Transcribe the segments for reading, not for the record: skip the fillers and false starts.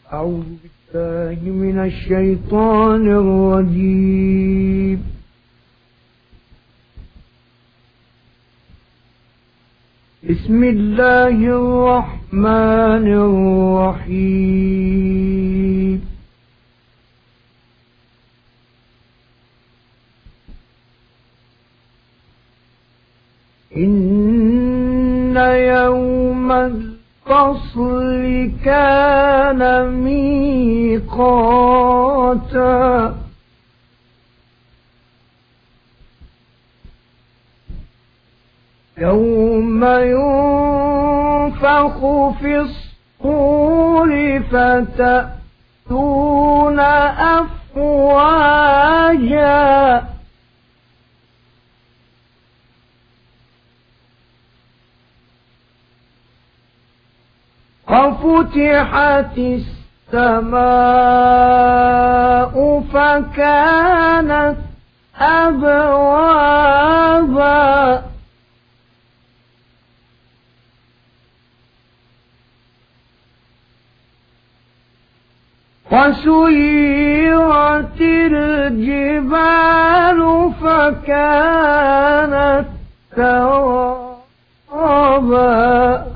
أعوذ بالله من الشيطان الرجيم. بسم الله الرحمن الرحيم. إن يوم الفصل كان ميقاتا يوم ينفخ في الصور فتأتون أفواجا وفتحت السماء فكانت أبوابا وسيرت الجبال فكانت سرابا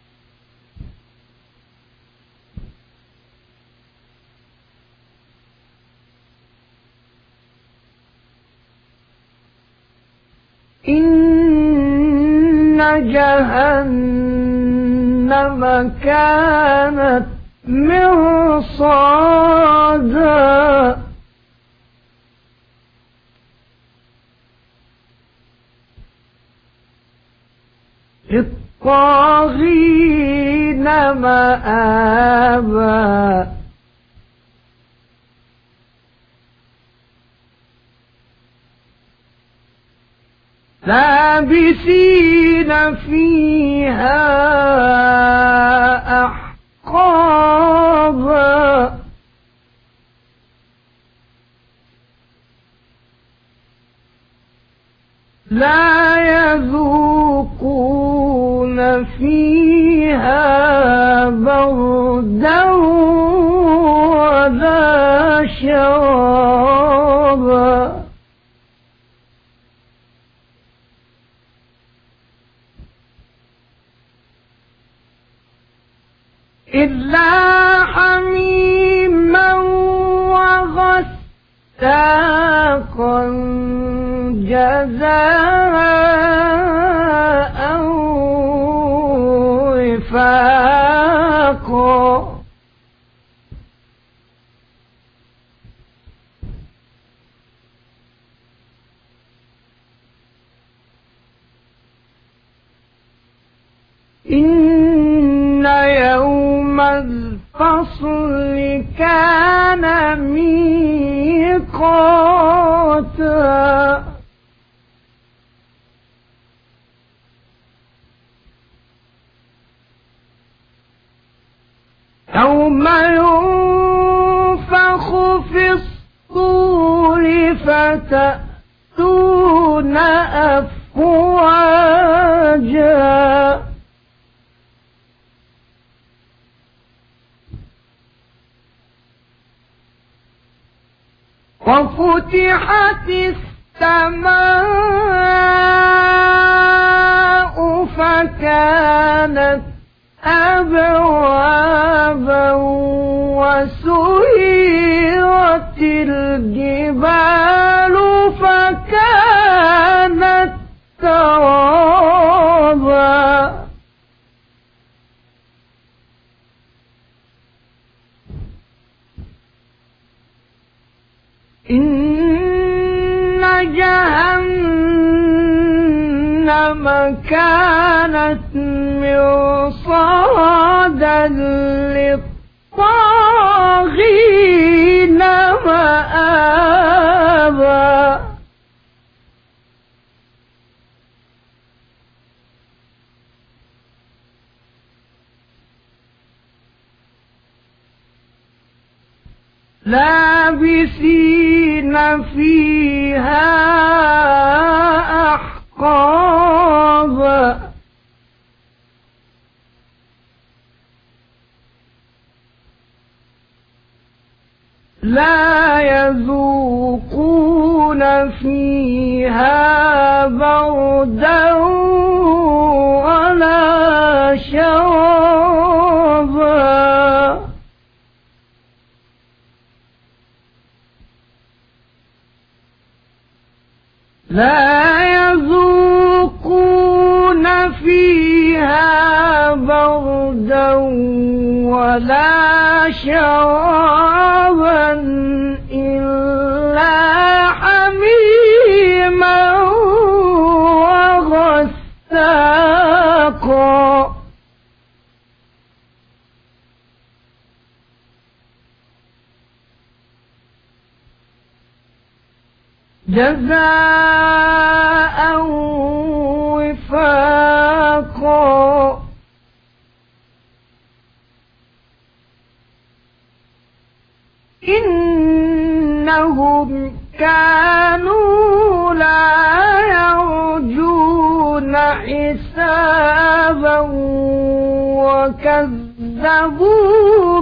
إن جهنم كانت مرصادا للطاغين مآبا لابثين فيها أحقابا لا يذوقون فيها بردا ولا شرابا إلا حميما وغساقا جزاء وفاقا إن يوم الفصل كان ميقاتا يوم ينفخ في الصور فتأتون أفواجا وفتحت السماء فكانت أبوابا وسيرت الجبال فكانت سرابا إن جهنم كانت مرصادا للطاغين مآبا لابثين فيها أحقابا لا يذوقون فيها بردا ولا شرابا لا يذوقون فيها بردا ولا شرابا إلا حميما وغساقا جزاء وفاقا إنهم كانوا لا يرجون حسابا وكذبوا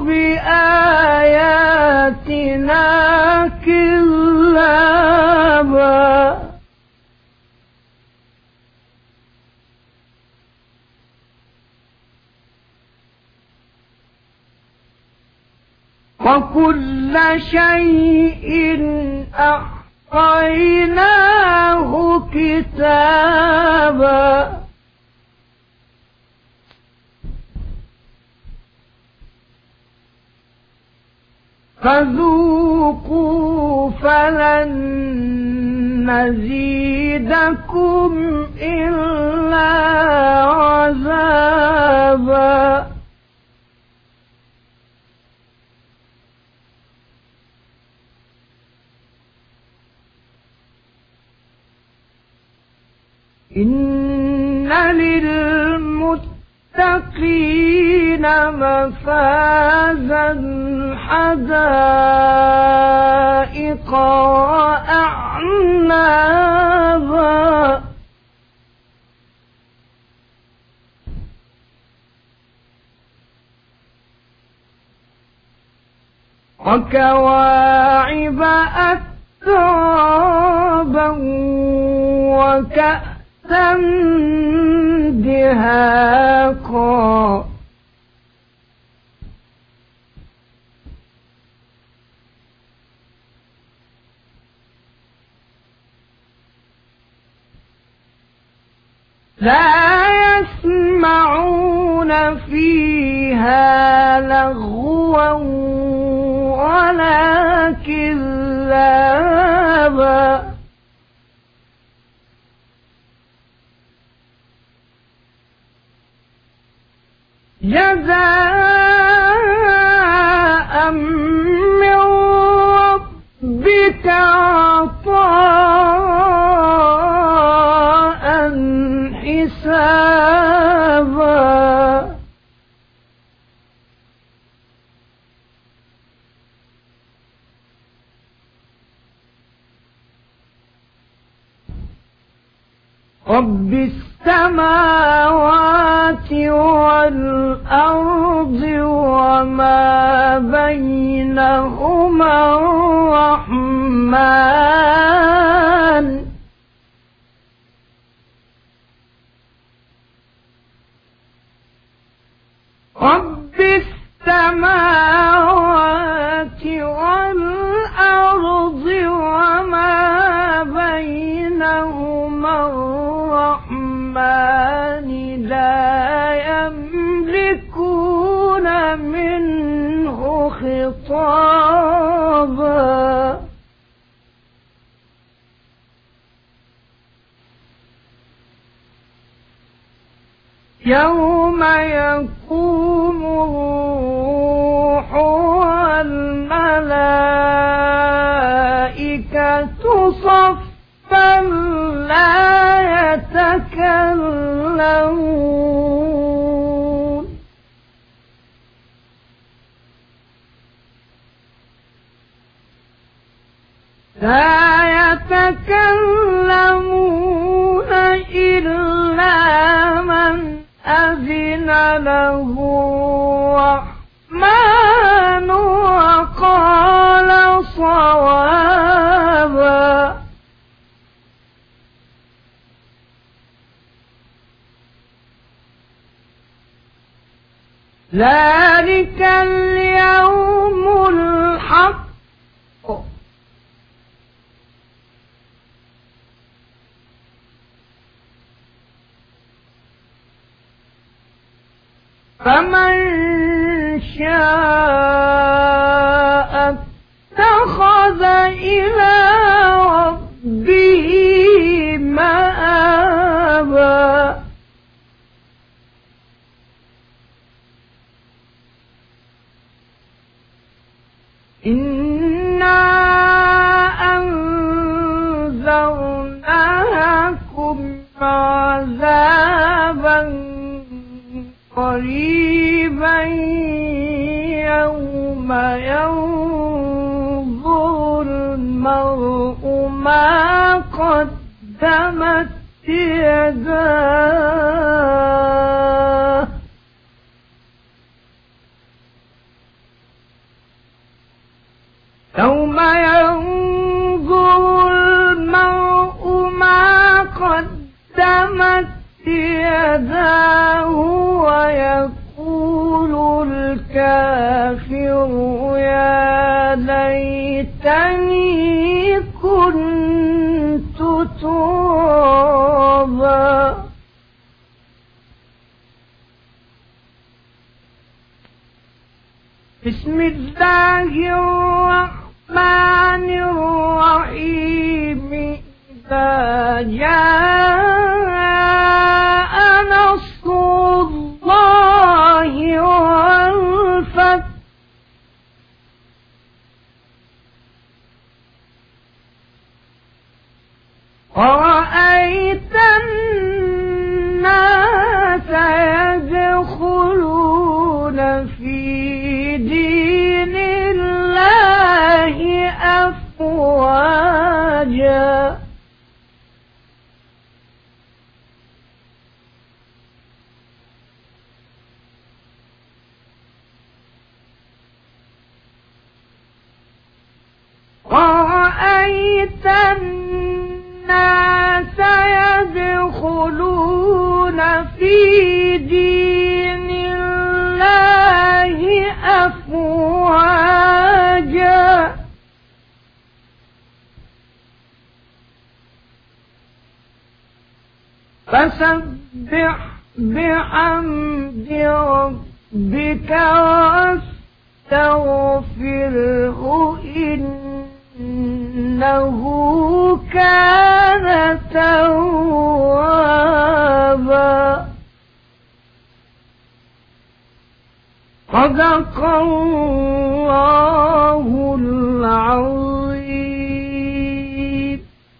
بآياتنا كذابا وكل شيء أحصيناه كتابا فذوقوا فلن نزيدكم إلا عذابا إن للمتقين مفازا حدائق وأعنابا وكواعب أترابا وكأسا دهاقا لا يسمعون فيها لغوا ولا كذابا جزاء من ربك عطاء حسابا رب السماوات والأرض وما بينهما الرحمن رب السماوات والأرض وما بينهما الرحمن لا يملكون منه خطابا يوم يقوم الروح والملائكة صفا لا يتكلمون إلا من أذن له الرحمن وقال ذلك اليوم الحق فمن شاء اتخذ إلى ربه مآبا إنا أنذرناكم عذابا قريبا يوم ينظر المرء ما قدمت يداه يوم ينظر المرء ما قدمت يداه ويقول الكافر يا ليتني كنت ترابا بسم الله الرحمن الرحيم إذا جاء نصر الله والفتح ورأيت الناس يدخلون في دين الله أفواجا ورأيت الناس يدخلون في دين الله أفواجا فسبح بحمد ربك واستغفره إنه كان توابا صدق الله